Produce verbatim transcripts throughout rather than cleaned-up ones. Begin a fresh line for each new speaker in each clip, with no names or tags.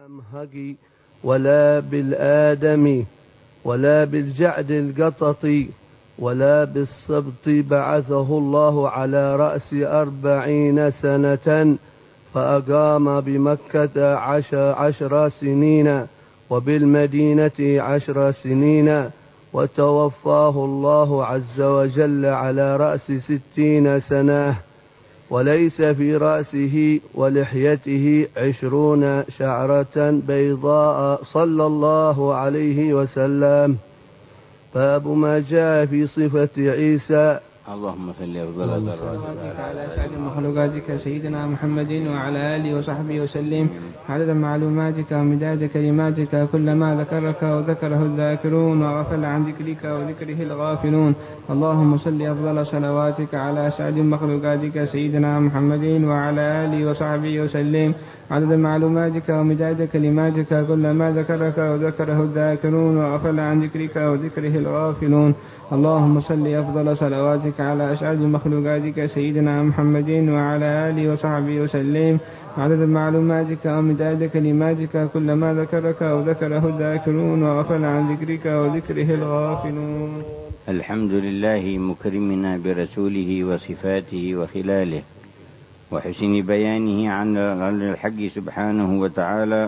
بالأمهج ولا بالآدم ولا بالجعد القطط ولا بالسبط بعثه الله على رأس أربعين سنة فأقام بمكة عشر, عشر سنين وبالمدينة عشر سنين وتوفاه الله عز وجل على رأس ستين سنة وليس في رأسه ولحيته عشرون شعرة بيضاء صلى الله عليه وسلم. باب ما جاء في صفة عيسى.
اللهم صل أفضل
صلواتك على أسعد مخلوقاتك سيدنا محمد وعلى آله وصحبه وسلم عدد معلوماتك ومداد كلماتك كلما ذكرك وذكره الذاكرون وغفل عن ذكرك وذكره الغافلون. اللهم صل أفضل صلواتك على أسعد مخلوقاتك سيدنا محمد وعلى آله وصحبه وسلم عدد معلوماتك ومداد كلماتك كلما ذكرك وذكره الذاكرون وغفل عن ذكرك وذكره الغافلون. اللهم صل أفضل صلواتك على أسعد مخلوقاتك سيدنا محمد وعلى آله وصحبه وسلم عدد معلوماتك ومداد كلماتك كلما ذكرك وذكره الذاكرون وغفل عن ذكرك وذكره الغافلون.
الحمد لله مكرمنا برسوله وصفاته وخلاله وحسن بيانه عن الحق سبحانه وتعالى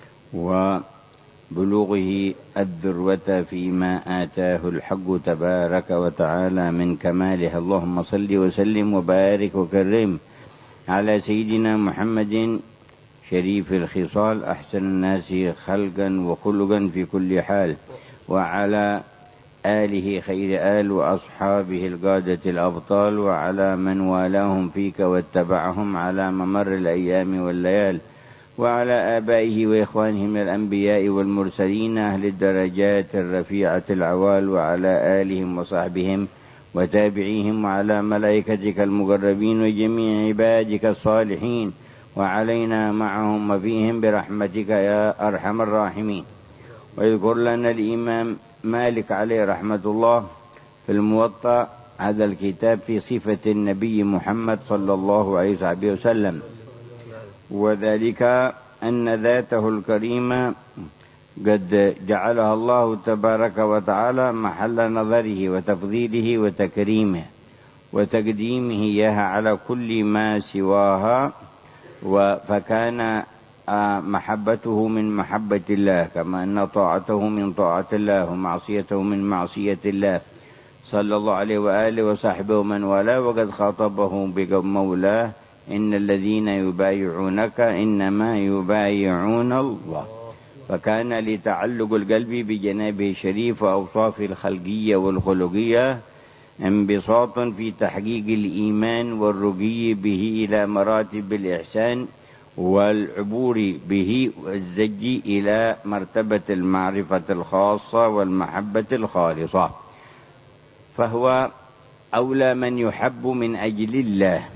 وبلوغه الذروة فيما آتاه الحق تبارك وتعالى من كماله. اللهم صل وسلم وبارك وكرم على سيدنا محمد شريف الخصال أحسن الناس خلقا وخلقا في كل حال وعلى آله خير آل وأصحابه القادة الأبطال وعلى من والاهم فيك واتبعهم على ممر الأيام والليال وعلى آبائه وإخوانه من الأنبياء والمرسلين أهل الدرجات الرفيعة العوال وعلى آلهم وصحبهم وتابعيهم وعلى ملائكتك المقربين وجميع عبادك الصالحين وعلينا معهم وفيهم برحمتك يا أرحم الراحمين. ويذكر لنا الإمام مالك عليه رحمة الله في الموطأ هذا الكتاب في صفة النبي محمد صلى الله عليه وسلم، وذلك أن ذاته الكريمة قد جعلها الله تبارك وتعالى محل نظره وتفضيله وتكريمه وتقديمه إياها على كل ما سواها، فكان محبته من محبة الله كما أن طاعته من طاعة الله ومعصيته من معصية الله صلى الله عليه وآله وصحبه ومن والاه. وقد خاطبه بمولاه إن الذين يبايعونك إنما يبايعون الله. فكان لتعلق القلب بجنابه الشريف وأوصاف الخلقية والخلقية انبساط في تحقيق الإيمان والرقي به إلى مراتب الإحسان والعبور به والزج إلى مرتبة المعرفة الخاصة والمحبة الخالصة، فهو أولى من يحب من أجل الله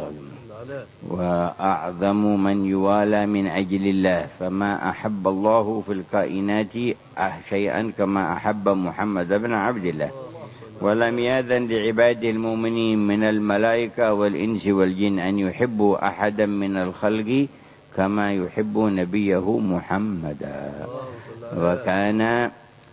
وأعظم من يوالى من أجل الله. فما أحب الله في الكائنات شيئا كما أحب محمد بن عبد الله، ولم يأذن لعباده المؤمنين من الملائكة والإنس والجن أن يحبوا أحدا من الخلق كما يحب نبيه محمدا. وكان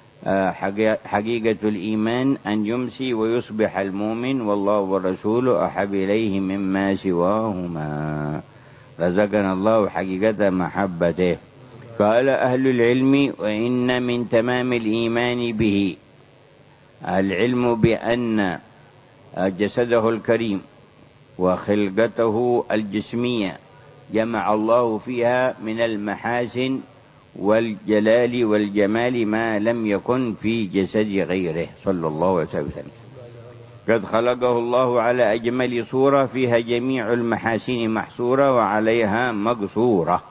حقيقة الإيمان أن يمسي ويصبح المؤمن والله ورسوله أحب إليه مما سواهما. رزقنا الله حقيقة محبته. قال أهل العلم وإن من تمام الإيمان به العلم بأن جسده الكريم وخلقته الجسمية جمع الله فيها من المحاسن والجلال والجمال ما لم يكن في جسد غيره صلى الله عليه وسلم. قد خلقه الله على أجمل صورة فيها جميع المحاسن محصورة وعليها مقصورة.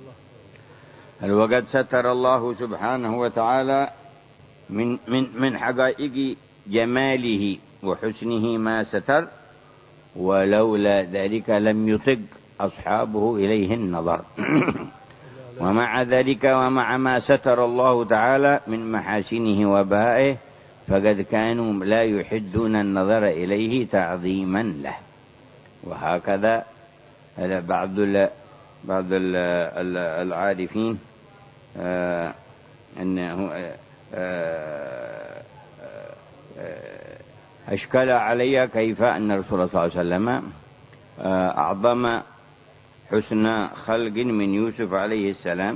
وقد ستر الله سبحانه وتعالى من من من حقائق جماله وحسنه ما ستر، ولولا ذلك لم يطق أصحابه إليه النظر. ومع ذلك ومع ما ستر الله تعالى من محاسنه وبهائه فقد كانوا لا يحدون النظر إليه تعظيما له. وهكذا بعض بعض العارفين آه أنه آه أشكل علي كيف أن الرسول صلى الله عليه وسلم أعظم حسن خلق من يوسف عليه السلام،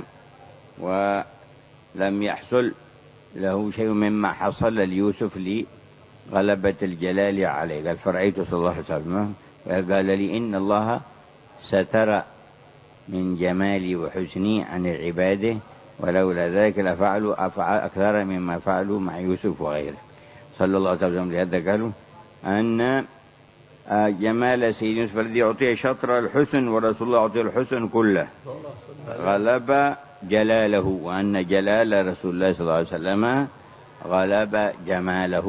ولم يحصل له شيء مما حصل ليوسف لغلبة الجلال عليه. قال فرأيت صلى الله عليه وسلم قال لي إن الله ستر من جمالي وحسني عن العبادة، ولولا ذلك لفعلوا أفعال أكثر مما فعلوا مع يوسف وغيره صلى الله عليه وسلم. لهذا قالوا أن جمال سيدنا يوسف الذي أعطيه شطر الحسن ورسول الله أعطيه الحسن كله غلب جلاله، وأن جلال رسول الله صلى الله عليه وسلم غلب جماله،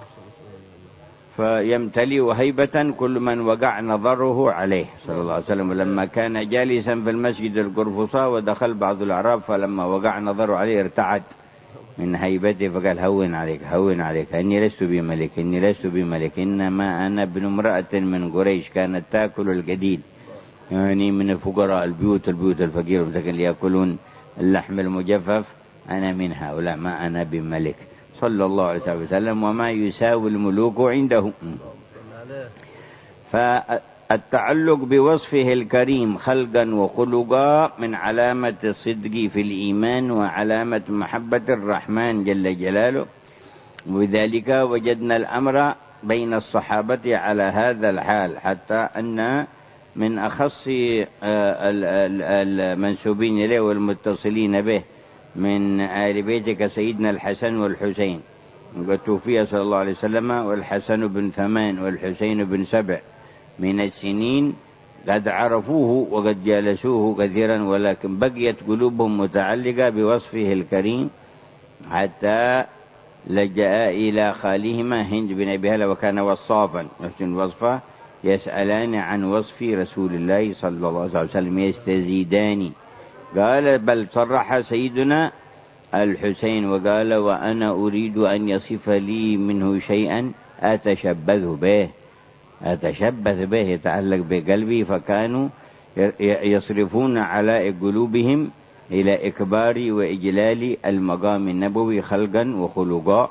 فيمتلئ هيبة كل من وقع نظره عليه صلى الله عليه وسلم. ولما كان جالسا في المسجد القرفصاء ودخل بعض الأعراب، فلما وقع نظره عليه ارتعد من هيبته فقال هون عليك هون عليك إني لست بملك إني لست بملك إنما أنا ابن امرأة من قريش كانت تأكل الجديد، يعني من الفقراء البيوت البيوت الفقيرة لكن يأكلون اللحم المجفف، أنا من هؤلاء ما أنا بملك صلى الله عليه وسلم، وما يساوي الملوك عنده. فالتعلق بوصفه الكريم خلقا وخلقا من علامة الصدق في الإيمان وعلامة محبة الرحمن جل جلاله، وبذلك وجدنا الأمر بين الصحابة على هذا الحال، حتى أن من أخص المنسوبين إليه والمتصلين به من آل بيتك سيدنا الحسن والحسين، وقد توفي صلى الله عليه وسلم والحسن بن ثمان والحسين بن سبع من السنين، قد عرفوه وقد جالسوه كثيرا، ولكن بقيت قلوبهم متعلقة بوصفه الكريم، حتى لجأ إلى خالهما هند بن أبي هلة وكان وصافا يحسن وصفه، يسألان عن وصف رسول الله صلى الله عليه وسلم يستزيدان. قال بل صرح سيدنا الحسين وقال وأنا أريد أن يصف لي منه شيئا أتشبث به أتشبث به يتعلق بقلبي، فكانوا يصرفون على قلوبهم إلى إكبار وإجلال المقام النبوي خلقا وخلقا،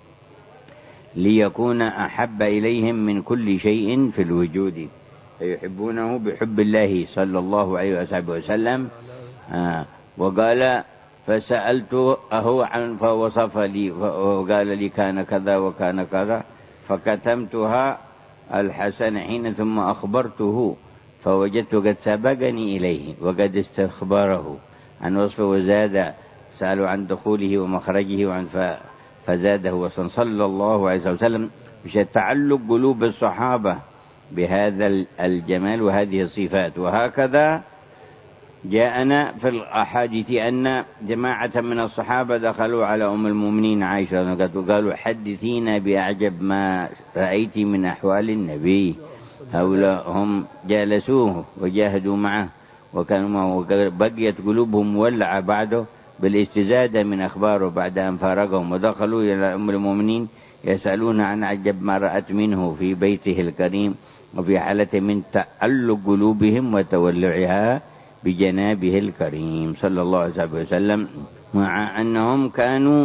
ليكون أحب إليهم من كل شيء في الوجود، فيحبونه بحب الله صلى الله عليه وسلم. آه وقال فسألت أهو عن فوصف لي وقال لي كان كذا وكان كذا، فكتمتها الحسن حين ثم أخبرته فوجدت قد سبقني إليه وقد استخبره عن وصفه وزاد، سألوا عن دخوله ومخرجه وعن فزاده وصن صلى الله عليه وسلم، مش تعلق قلوب الصحابة بهذا الجمال وهذه الصفات. وهكذا جاءنا في الأحاديث أن جماعة من الصحابة دخلوا على أم المؤمنين عائشة وقالوا حدثينا بأعجب ما رأيت من أحوال النبي. هؤلاء هم جالسوه وجاهدوا معه وكانوا معه، بقيت قلوبهم مولعة بعده بالاستزادة من أخباره بعد أن فارقهم، ودخلوا إلى أم المؤمنين يسألون عن أعجب ما رأت منه في بيته الكريم، وفي حالة من تعلق قلوبهم وتولعها بجنابه الكريم صلى الله عليه وسلم، مع أنهم كانوا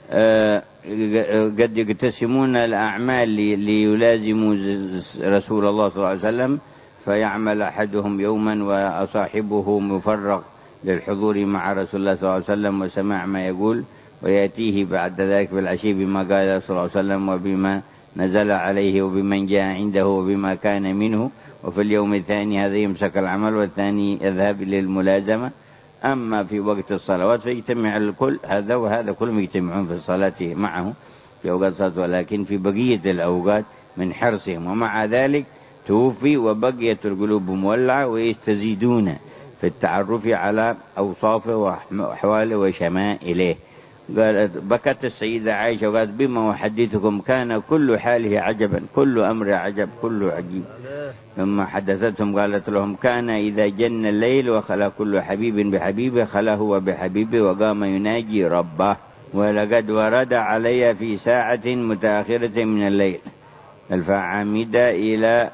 قد يقتسمون الأعمال ليلازموا رسول الله صلى الله عليه وسلم، فيعمل أحدهم يوما وصاحبه مفرغ للحضور مع رسول الله صلى الله عليه وسلم وسماع ما يقول، ويأتيه بعد ذلك بالعشي بما قال صلى الله عليه وسلم وبما نزل عليه وبمن جاء عنده وبما كان منه، وفي اليوم الثاني هذا يمسك العمل والثاني يذهب للملازمة. أما في وقت الصلوات فيجتمع الكل، هذا وهذا كلهم يجتمعون في الصلاة معه في أوقات الصلاة، ولكن في بقية الأوقات من حرصهم، ومع ذلك توفي وبقيت القلوب مولعة ويستزيدون في التعرف على أوصافه وأحواله وشمائله. قالت بكت السيدة عائشة وقالت بما أحدثكم كان كل حاله عجبا، كل أمر عجب، كل عجيب. ثم حدثتهم قالت لهم كان إذا جن الليل وخلا كل حبيب بحبيبه خلا هو بحبيبه وقام يناجي ربه، ولقد ورد علي في ساعة متأخرة من الليل الفعامد إلى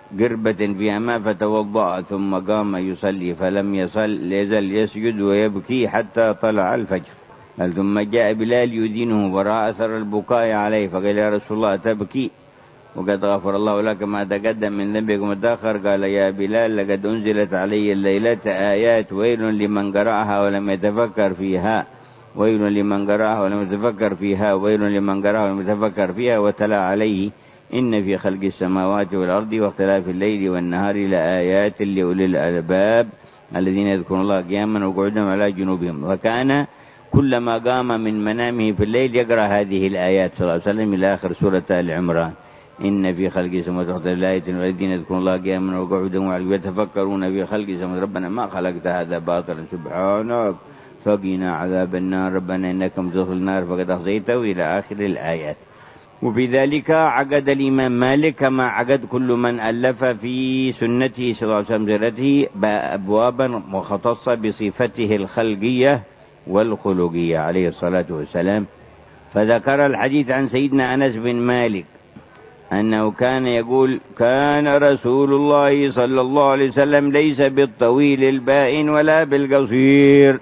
قربة فيها ماء فتوضأ ثم قام يصلي فلم يصل يزل يسجد ويبكي حتى طلع الفجر. قال ثم جاء بلال يدينه ورأى أثر البكاء عليه فقال يا رسول الله تبكي وقد غفر الله لك ما تقدم من ذنبك وما تأخر. قال يا بلال لقد أنزلت علي الليلة آيات ويل لمن قرأها ولم يتفكر فيها ويل لمن قرأها ولم يتفكر فيها ويل لمن قرأها ولم يتفكر فيها وتلا عليه إن في خلق السماوات والأرض واختلاف الليل والنهار لآيات لأولي الألباب الذين يذكرون الله قياما وقعودا على جنوبهم. فكان كلما قام من منامه في الليل يقرأ هذه الآيات صلى الله عليه وسلم إلى آخر سورة آل عمران. إن في خلق السماوات والأرض لآيات والذين يذكرون الله قياما وقعودا وعلى يتفكرون في خلق السماوات ربنا ما خلقت هذا باطلا سبحانك فقنا عذاب النار ربنا إنك من تدخل النار فقد أخزيته إلى آخر الآيات. وبذلك عقد الإمام مالك كما عقد كل من ألف في سنته صلى الله عليه وسلم سيرته أبوابا مختصة بصفته الخلقية والخلقية عليه الصلاة والسلام. فذكر الحديث عن سيدنا أنس بن مالك أنه كان يقول كان رسول الله صلى الله عليه وسلم ليس بالطويل البائن ولا بالقصير،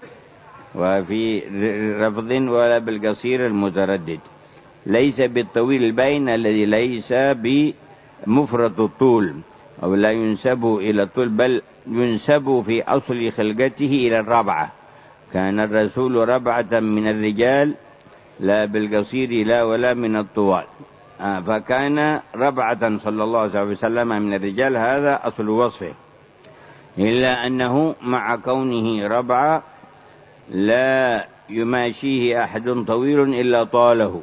وفي رفض ولا بالقصير المتردد. ليس بالطويل البائن الذي ليس بمفرط الطول أو لا ينسب إلى الطول بل ينسب في أصل خلقته إلى الربعة. كان الرسول ربعة من الرجال لا بالقصير لا ولا من الطوال. آه فكان ربعة صلى الله عليه وسلم من الرجال هذا أصل وصفه، إلا أنه مع كونه ربعة لا يماشيه أحد طويل إلا طاله،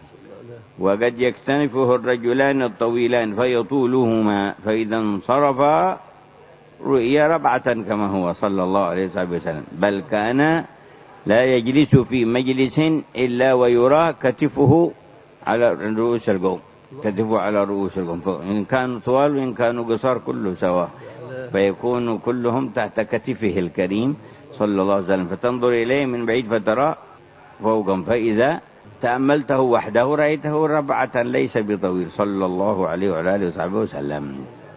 وقد يكتنفه الرجلان الطويلان فيطولهما فإذا انصرفا رؤيا ربعة كما هو صلى الله عليه وسلم. بل كان لا يجلس في مجلس إلا ويرى كتفه على رؤوس القوم، كتفه على رؤوس القوم، إن كانوا طوال وإن كانوا قصار كله سواء، فيكون كلهم تحت كتفه الكريم صلى الله عليه وسلم. فتنظر إليه من بعيد فترى فوقهم، فإذا تأملته وحده رأيته ربعة ليس بطويل صلى الله عليه وعلى آله وصحبه وسلم.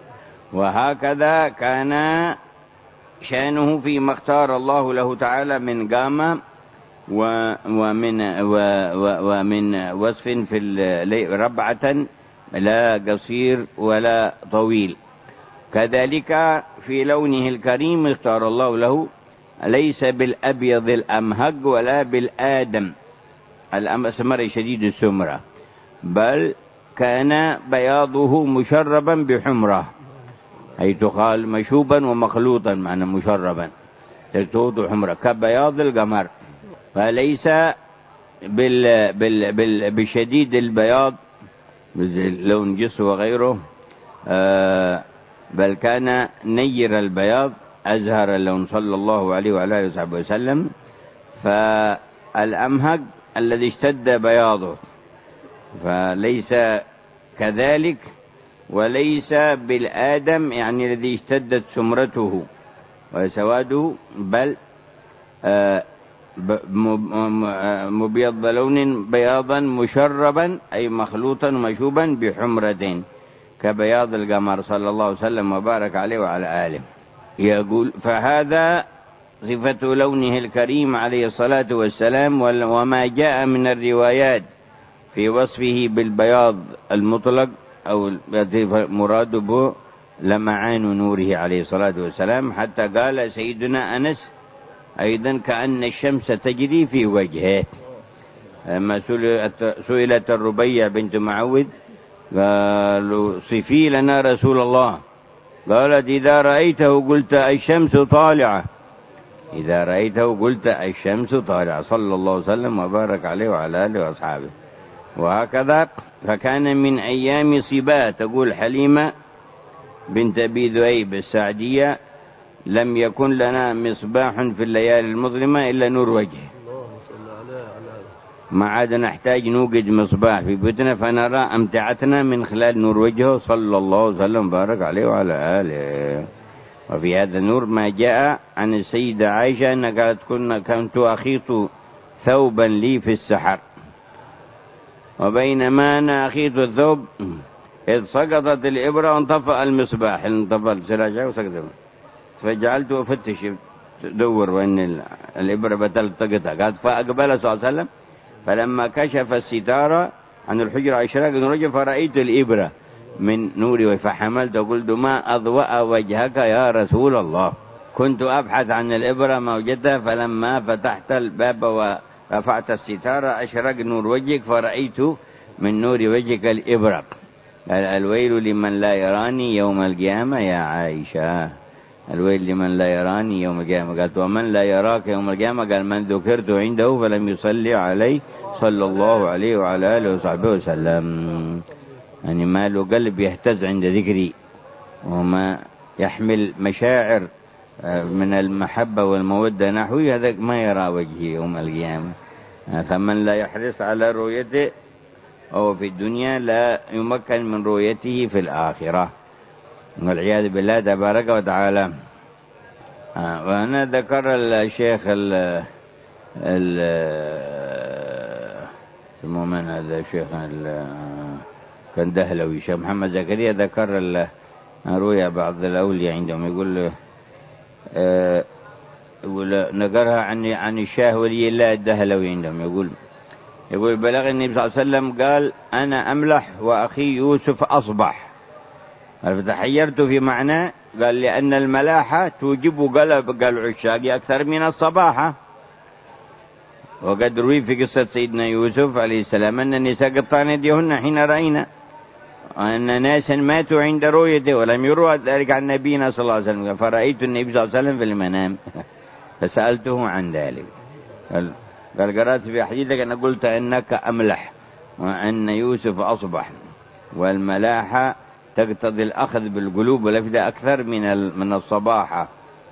وهكذا كان شأنه فيما اختار الله له تعالى من قامة ومن ومن وصف في ربعة لا قصير ولا طويل. كذلك في لونه الكريم اختار الله له ليس بالأبيض الأمهق ولا بالآدم الأسمر شديد السمرة، بل كان بياضه مشربا بحمرة، أي تقال مشوبا ومخلوطا معنى مشربا تلتوط حمرة كبياض القمر. فليس بال بال بال بشديد البياض لون جس وغيره، آه بل كان نير البياض أزهر اللون صلى الله عليه وعلى آله وصحبه وسلم. فالأمهق الذي اشتد بياضه فليس كذلك، وليس بالآدم يعني الذي اشتدت سمرته وسواده، بل آه مبيض لون بياضا مشربا أي مخلوطا مشوبا بحمرتين كبياض القمر صلى الله عليه وسلم وبارك عليه وعلى آله. يقول فهذا صفة لونه الكريم عليه الصلاة والسلام. وما جاء من الروايات في وصفه بالبياض المطلق أو مراد به لمعان نوره عليه الصلاة والسلام، حتى قال سيدنا أنس أيضا كأن الشمس تجري في وجهه. لما سئلت الربيع بنت معوذ قالوا صفي لنا رسول الله، قالت إذا رأيته قلت الشمس طالعة، إذا رأيته قلت الشمس طالعة صلى الله عليه وسلم وبارك عليه وعلى آله وأصحابه. وهكذا فكان من أيام صبا تقول حليمة بنت أبي ذؤيب السعدية لم يكن لنا مصباح في الليالي المظلمة إلا نور وجهه، ما عاد نحتاج نوقد مصباح في بيوتنا فنرى أمتعتنا من خلال نور وجهه صلى الله عليه وسلم بارك عليه وعلى آله. وفي هذا النور ما جاء عن السيدة عائشة أن قالت كنا كنت أخيط ثوبا لي في السحر، وبينما أنا أخيط الثوب إذ سقطت الإبرة وانطفأ المصباح، انطفأ السراج وسقط، فجعلت أفتش دور وإن الإبرة بتلتقطها. قالت فأقبل صلى الله عليه وسلم فلما كشف الستارة عن الحجرة أشراق نور فرأيت الإبرة من نوري فحملت وقلت ما أضوأ وجهك يا رسول الله. كنت أبحث عن الإبرة ما وجدتها، فلما فتحت الباب ورفعت الستارة أشرق نور وجهك فرأيت من نور وجهك الإبرة. الويل لمن لا يراني يوم القيامة يا عائشة، الويل لمن لا يراني يوم القيامة. قالت ومن لا يراك يوم القيامة؟ قال من ذكرت عنده فلم يصلي عليه صلى الله عليه وعلى آله وصحبه وسلم. يعني ما له قلب يهتز عند ذكري وما يحمل مشاعر من المحبة والمودة نحوي، هذا ما يرى وجهي يوم القيامة. فمن لا يحرص على رؤيته أو في الدنيا لا يمكن من رؤيته في الآخرة والعياذ بالله تبارك وتعالى. وأنا ذكر الشيخ ال ال المؤمن هذا الشيخ كان دهلوي، شيخ محمد زكريا، ذكر رؤيا بعض الأولياء عندهم يقول يقول نقرها عن عن الشاه ولي الله الدهلوي عندهم، يقول يقول بلغ النبي صلى الله عليه وسلم قال أنا أملح وأخي يوسف أصبح. فتحيرت في معنى، قال لأن الملاحة توجب قلب العشاق أكثر من الصباحة. وقد روي في قصة سيدنا يوسف عليه السلام أن النساء قطعن يديهن حين رأينا أن ناسا ماتوا عند رؤيته ولم يروى ذلك عن نبينا صلى الله عليه وسلم. فرأيت النبي صلى الله عليه وسلم في المنام فسألته عن ذلك. قال قال قرأت في حديثك أن قلت إنك أملح وأن يوسف أصبح، والملاحة تقتضي الأخذ بالقلوب والأفئدة أكثر من من الصباحة.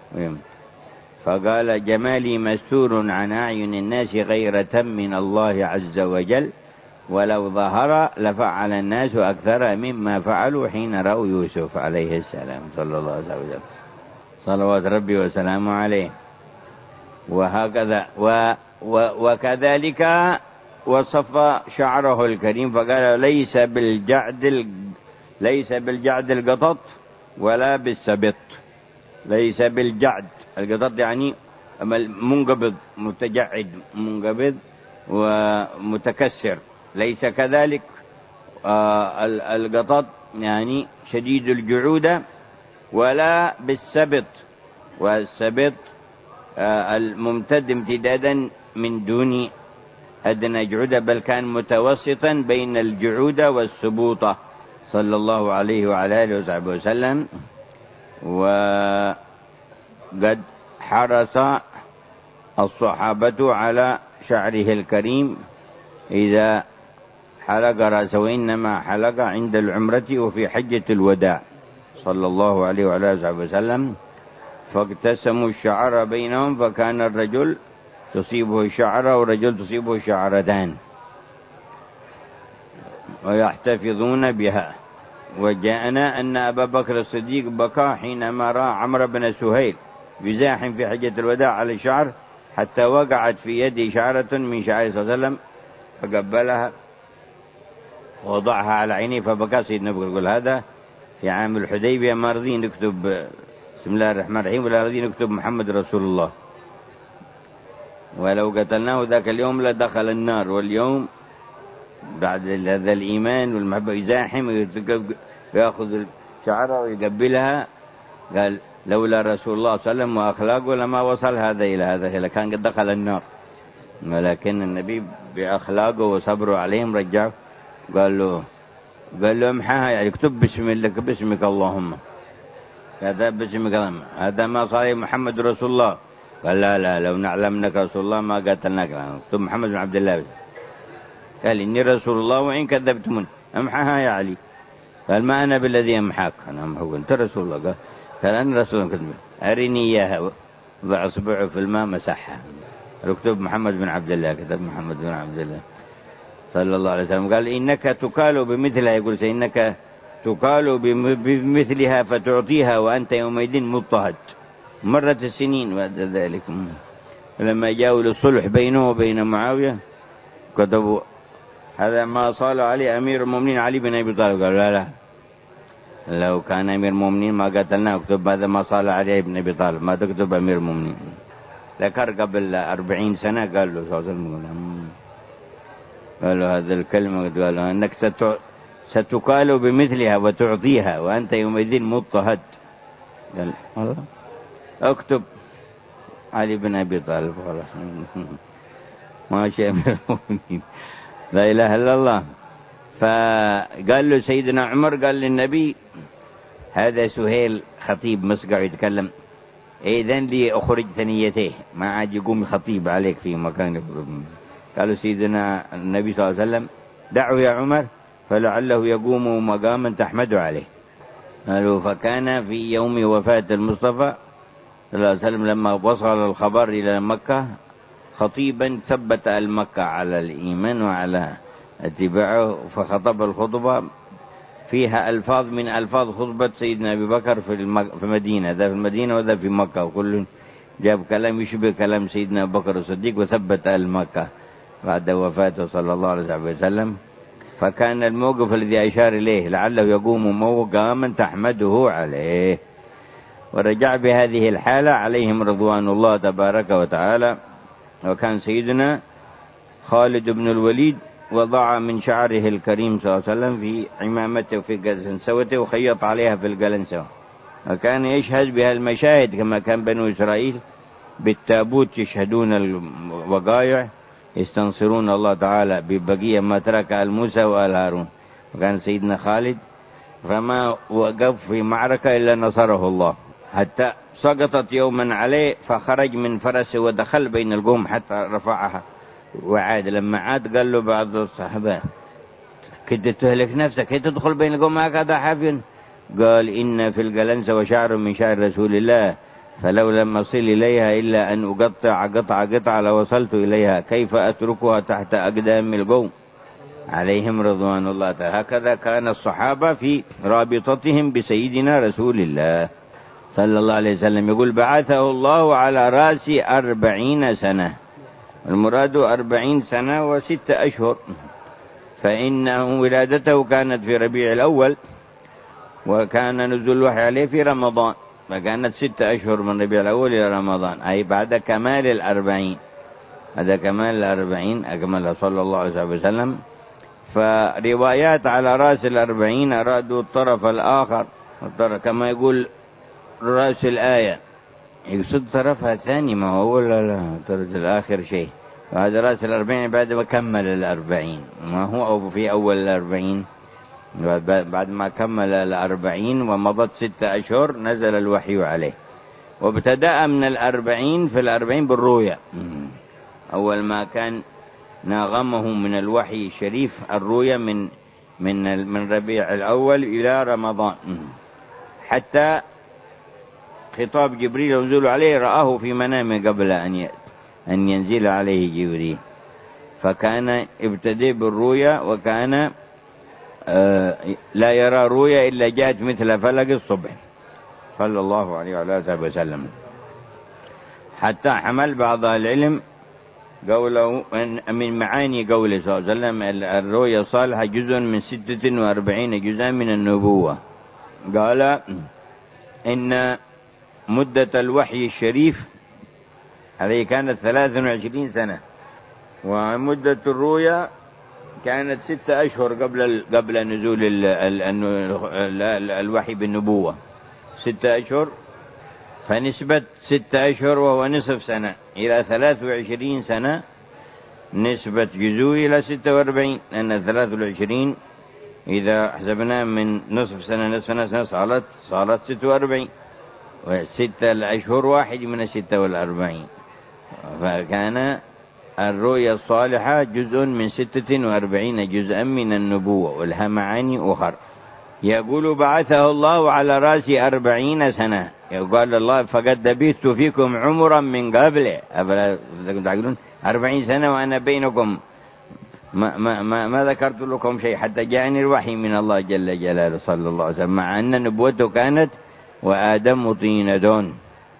فقال جمالي مستور عن أعين الناس غيرة من الله عز وجل، ولو ظهر لفعل الناس أكثر مما فعلوا حين رأوا يوسف عليه السلام صلى الله عليه وسلم صلوات ربي وسلامه عليه. وهكذا و و وكذلك وصف شعره الكريم فقال ليس بالجعد ليس بالجعد القطط ولا بالسبط. ليس بالجعد، القطط يعني منقبض متجعد منقبض ومتكسر، ليس كذلك آه القطط يعني شديد الجعودة، ولا بالسبط، والسبط آه الممتد امتدادا من دون أدنى جعودة، بل كان متوسطا بين الجعودة والسبوطة صلى الله عليه وعلى آله وصحبه وسلم. وقد حرص الصحابة على شعره الكريم إذا حلق رأسه، وإنما حلق عند العمرة وفي حجة الوداع صلى الله عليه وعلى آله وصحبه وسلم. فاقتسموا الشعر بينهم، فكان الرجل تصيبه شعرة والرجل تصيبه شعرتان ويحتفظون بها. وجاءنا أن أبا بكر الصديق بكى حينما رأى عمرو بن سهيل يزاحم في حجة الوداع على الشعر حتى وقعت في يده شعرة من شعره صلى الله عليه وسلم فقبلها ووضعها على عينيه فبكى سيدنا أبو بكر. يقول هذا في عام الحديبية ما رضي نكتب بسم الله الرحمن الرحيم ولا رضي نكتب محمد رسول الله، ولو قتلناه ذاك اليوم لدخل النار. واليوم بعد هذا الإيمان والمحبة يزاحم ويأخذ الشعرة ويقبلها. قال لولا رسول الله صلى الله عليه وسلم وأخلاقه لما وصل هذا إلى هذا، لكان قد دخل النار، ولكن النبي بأخلاقه وصبره عليهم رجعه. قال له قال له امحاها، يعني اكتب بسم الله باسمك اللهم، هذا باسمك اللهم، هذا ما صار محمد رسول الله. قال لا لا لو نعلم انك رسول الله ما قاتلناك، اكتب محمد بن عبد الله. قال إني رسول الله وإن كذبتمون، امحاها يا علي. قال ما أنا بالذي أمحاك، أنا أمحوك أنت رسول الله. قال قال أنا رسول الله كذب، أرني إياها. ضع أصبعه في الماء مسحها، اكتب محمد بن عبد الله، كتب محمد بن عبد الله صلى الله عليه وسلم. قال إنك تكال بمثلها، يقول إنك تكال بمثلها فتعطيها وأنت يومئذ مضطهد. مرت السنين بعد ذلك، لما جاءوا للصلح بينه وبين معاوية كتبوا هذا ما صال عليه أمير المؤمنين علي بن أبي طالب. قال لا لا لو كان أمير المؤمنين ما قتلناه، اكتب هذا ما صال عليه ابن أبي طالب، ما تكتب أمير المؤمنين. ذكر قبل أربعين سنة قال له صلى الله عليه وسلم، قال له هذه الكلمة، قال له أنك ستقال بمثلها وتعطيها وأنت يومئذ مضطهد. قال الله اكتب علي بن أبي طالب خلاص. ما شاء أمير المؤمنين، لا إله إلا الله. فقال له سيدنا عمر، قال للنبي هذا سهيل خطيب مصقع يتكلم، إذن لي أخرج ثنيته، ما عاد يقوم خطيب عليك في مكان. قالوا سيدنا النبي صلى الله عليه وسلم دعه يا عمر فلعله يقوم مقاما تحمد عليه. قالوا فكان في يوم وفاة المصطفى صلى الله عليه وسلم لما وصل الخبر إلى مكة خطيبا ثبت المكة على الإيمان وعلى اتباعه، فخطب الخطبة فيها ألفاظ من ألفاظ خطبة سيدنا أبي بكر في المك... في المدينة، ذا في المدينة وذا في مكة، وكل جاب كلام يشبه كلام سيدنا أبي بكر الصديق، وثبت المكة بعد وفاته صلى الله عليه وسلم. فكان الموقف الذي أشار إليه لعله يقوم مقاما تحمده عليه. ورجع بهذه الحالة عليهم رضوان الله تبارك وتعالى. وكان سيدنا خالد بن الوليد وضع من شعره الكريم صلى الله عليه وسلم في عمامته وفي قلنسوته وخيط عليها في القلنسوة، وكان يشهد بها المشاهد كما كان بنو إسرائيل بالتابوت يشهدون الوقائع، يستنصرون الله تعالى ببقية ما ترك آل موسى وآل هارون. وكان سيدنا خالد فما وقف في معركة إلا نصره الله، حتى سقطت يوما عليه فخرج من فرسه ودخل بين القوم حتى رفعها وعاد. لما عاد قال له بعض الصحابة كنت تهلك نفسك كي تدخل بين القوم هكذا حافيا؟ قال إن في القلنسة وشعر من شعر رسول الله، فلو لم أصل إليها إلا أن أقطع قطع قطع لوصلت إليها، كيف أتركها تحت أقدام القوم عليهم رضوان الله تعالى. هكذا كان الصحابة في رابطتهم بسيدنا رسول الله صلى الله عليه وسلم. يقول بعثه الله على رأس أربعين سنة، المراد أربعين سنة وستة أشهر، فإنه ولادته كانت في ربيع الأول، وكان نزول الوحي عليه في رمضان، فكانت ستة أشهر من ربيع الأول إلى رمضان، أي بعد كمال الأربعين. هذا كمال الأربعين أكمل صلى الله عليه وسلم. فروايات على رأس الأربعين أرادوا الطرف الآخر، كما يقول رأس الآية يقصد طرفها الثاني، ما هو لا لا طرف الآخر شيء. وهذا رأس الأربعين بعد ما كمل الأربعين، ما هو أو في أول الأربعين، بعد ما كمل الأربعين ومضت ستة أشهر نزل الوحي عليه. وابتدأ من الأربعين في الأربعين بالرؤيا، أول ما كان ناغمه من الوحي الشريف الرؤيا من من من ربيع الأول إلى رمضان، حتى خطاب جبريل ونزول عليه رآه في منامه قبل أن أن ينزل عليه جبريل. فكان ابتدأ بالرؤيا، وكان آه لا يرى رؤيا إلا جاءت مثل فلق الصبح صلى الله عليه وعلى آله وسلم. حتى حمل بعض العلم قوله من معاني قوله صلى الله عليه وسلم الرؤيا الصالحة جزء من ستة وأربعين جزءا من النبوة. قال إن مدة الوحي الشريف هذه كانت ثلاث وعشرين سنة، ومدة الرؤيا كانت ستة أشهر قبل قبل نزول ال ال ال الوحي بالنبوة، ستة أشهر. فنسبة ستة أشهر وهو نصف سنة إلى ثلاث وعشرين سنة نسبة جزء إلى ستة وأربعين، لأن ثلاث وعشرين إذا حسبنا من نصف سنة نصف سنة صارت صارت ستة وأربعين، وستة الأشهر واحد من الستة والأربعين. فكان الرؤيا الصالحة جزء من ستة وأربعين جزءا من النبوة، ولها معاني أخرى. يقول بعثه الله على رأس أربعين سنة، يقول الله فقد لبثت فيكم عمرا من قبل، أفلا تعقلون؟ أربعين سنة وأنا بينكم ما, ما, ما, ما ذكرت لكم شيء حتى جاءني الوحي من الله جل جلاله صلى الله عليه وسلم، مع أن نبوته كانت وآدم طين دون،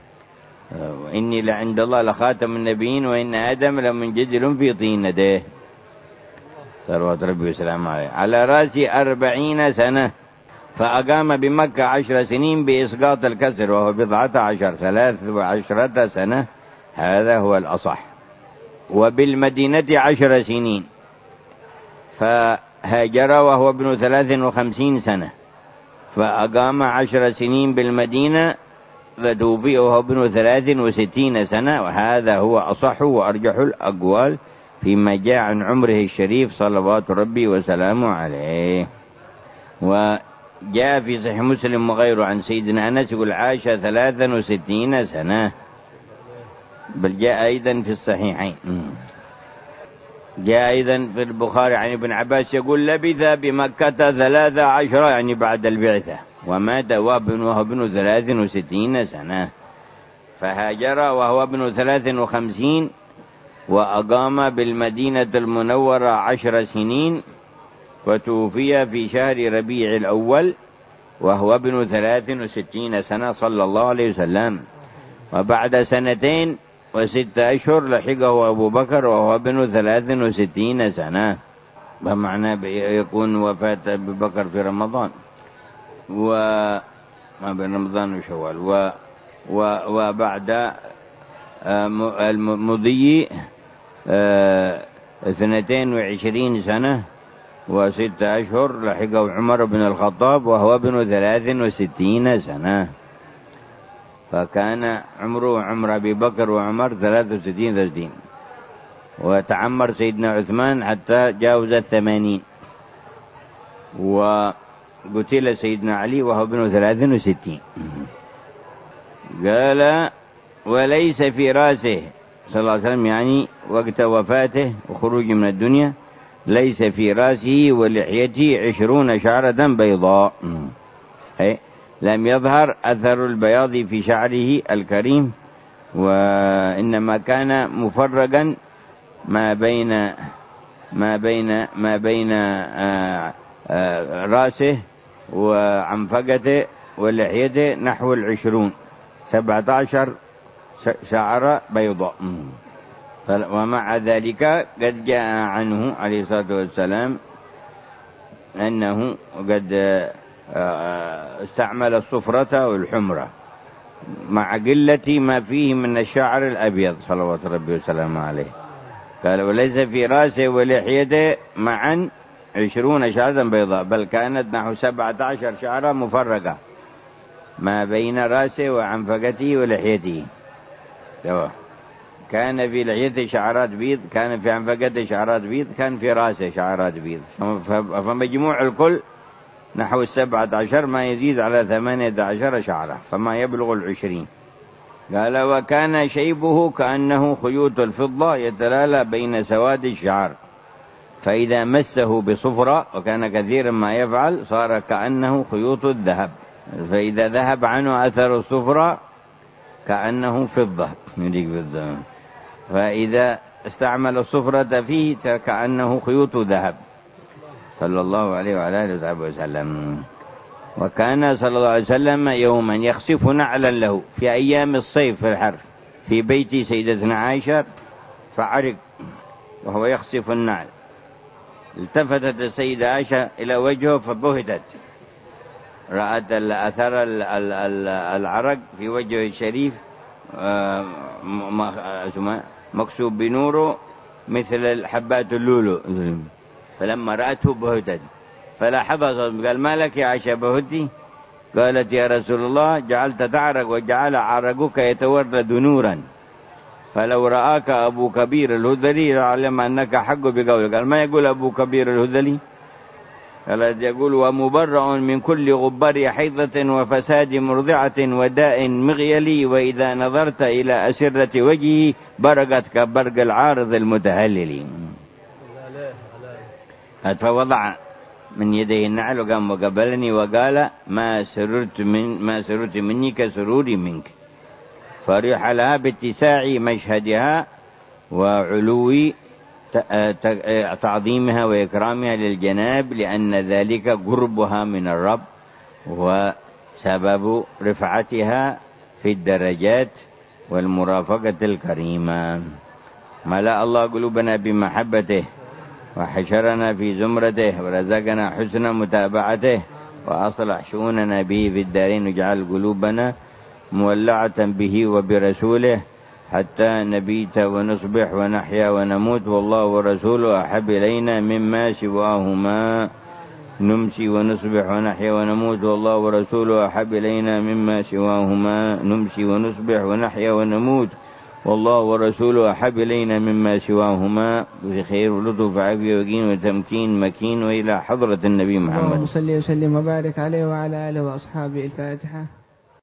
وإني لعند الله لخاتم النبيين وإن آدم لمنجدل في طينته صلوات ربي وسلامه عليه، على رأس أربعين سنة. فأقام بمكة عشر سنين بإسقاط الكسر وهو بضعة عشر ثلاث وعشرة سنة، هذا هو الأصح. وبالمدينة عشر سنين، فهاجر وهو ابن ثلاث وخمسين سنة، فأقام عشر سنين بالمدينة فتوفي وهو ابن ثلاث وستين سنة، وهذا هو أصح وأرجح الأقوال فيما جاء عن عمره الشريف صلوات ربي وسلامه عليه. وجاء في صحيح مسلم وغيره عن سيدنا أنس يقول عاش ثلاثا وستين سنة، بل جاء أيضا في الصحيحين، جاء أيضا في البخاري عن ابن عباس يقول لبث بمكة ثلاث عشر، يعني بعد البعثة، ومات وهو ابن ثلاث وستين سنة، فهاجر وهو ابن ثلاث وخمسين، وأقام بالمدينة المنورة عشر سنين، وتوفي في شهر ربيع الأول وهو ابن ثلاث وستين سنة صلى الله عليه وسلم. وبعد سنتين وستة أشهر لحقه أبو بكر وهو ابن ثلاث وستين سنة، بمعنى يكون وفاة أبو بكر في رمضان وما بين رمضان وشوال، و وبعد المضي اثنتين وعشرين سنة وستة أشهر لحقه عمر بن الخطاب وهو ابن ثلاث وستين سنة، فكان عمره عمر أبي بكر وعمر ثلاث وستين ثلاثين. وتعمر سيدنا عثمان حتى جاوز الثمانين، وقتل سيدنا علي وهو ابن ثلاث وستين. قال وليس في رأسه صلى الله عليه وسلم، يعني وقت وفاته وخروجه من الدنيا، ليس في رأسه ولحيته عشرون شعرة بيضاء، أي لم يظهر أثر البياض في شعره الكريم، وإنما كان مفرقا ما بين ما بين ما بين آآ آآ رأسه وعنفقته ولحيته نحو العشرون، سبعة عشر شعرة بيضاء. ومع ذلك قد جاء عنه عليه الصلاة والسلام أنه قد استعمل الصفرة والحمرة مع قلة ما فيه من الشعر الأبيض صلوات ربي وسلامه عليه. قال وليس في رأسه ولحيته معا عشرون شعرة بيضاء، بل كانت نحو سبعة عشر شعرة مفرقة ما بين رأسه وعنفقته ولحيته. كان في لحيته شعرات بيض، كان في عنفقته شعرات بيض، كان في رأسه شعرات بيض، فمجموع الكل نحو السبعة عشر ما يزيد على ثمانية عشر شعرة، فما يبلغ العشرين. قال وكان شيبه كأنه خيوط الفضة يتلالى بين سواد الشعر، فإذا مسه بصفرة وكان كثيرا ما يفعل صار كأنه خيوط الذهب، فإذا ذهب عنه أثر الصفرة كأنه فضة، فإذا استعمل الصفرة فيه كأنه خيوط ذهب صلى الله عليه وعلى آله وصحبه وسلم. وكان صلى الله عليه وسلم يوما يخسف نعلا له في أيام الصيف في الحر في بيت سيدتنا عائشة، فعرق وهو يخسف النعل، التفتت السيدة عائشة إلى وجهه فبهتت، رأت أثر العرق في وجهه الشريف مكسوب بنوره مثل حبات اللؤلؤ، فلما رأته بهتت، فلاحظها قال ما لك يا عائشة بهتي؟ قالت يا رسول الله جعلت تعرق وجعل عرقك يتورد نورا، فلو رآك أبو كبير الهذلي لعلم أنك حق بقولك. قال ما يقول أبو كبير الهذلي؟ قالت يقول ومبرأ من كل غبار حيضة وفساد مرضعة وداء مغيلي، وإذا نظرت إلى أسرة وجهه برقت كبرق العارض المتهلل. فوضع من يديه النعل وقام وقبلني وقال ما سررت من ما سررت مني كسروري منك، فرح لها باتساع مشهدها وعلو تعظيمها وإكرامها للجناب، لأن ذلك قربها من الرب وسبب رفعتها في الدرجات والمرافقة الكريمة. ملأ الله قلوبنا بمحبته وحشرنا في زمرته ورزقنا حسن متابعته وأصلح شؤوننا به في الدارين، واجعل قلوبنا مولعة به وبرسوله حتى نبيت ونصبح ونحيا ونموت، والله ورسوله أحب إلينا مما سواهما. نمسي ونصبح ونحيا ونموت والله ورسوله أحب إلينا مما سواهما. نمسي ونصبح ونحيا ونموت والله ورسوله أحب إلينا مما سواهما. في خير ولطف عافية وقين وتمكين مكين، وإلى حضرة النبي محمد.
اللهم صل وسلم وبارك عليه وعلى آله وأصحابه. الفاتحة.